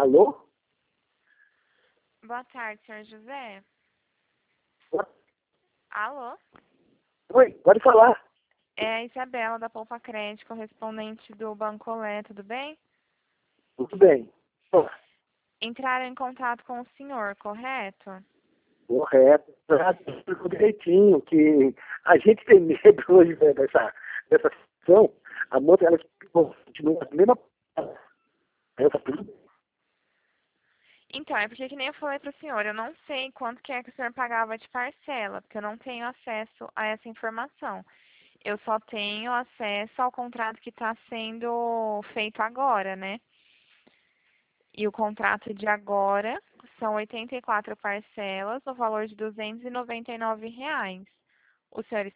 Alô? Boa tarde, senhor José. Alô? Oi, pode falar. É a Isabela da Poupa Crédito, correspondente do Bancolé, tudo bem? Tudo bem. Entraram em contato com o senhor, correto? Correto. Tudo direitinho, que a gente tem medo hoje, né, dessa situação. A moça, ela continua a mesma essa tudo. Então, é porque que nem eu falei para o senhor, eu não sei quanto que é que o senhor pagava de parcela, porque eu não tenho acesso a essa informação. Eu só tenho acesso ao contrato que está sendo feito agora, né? E o contrato de agora são 84 parcelas, no valor de R$ 299. O senhor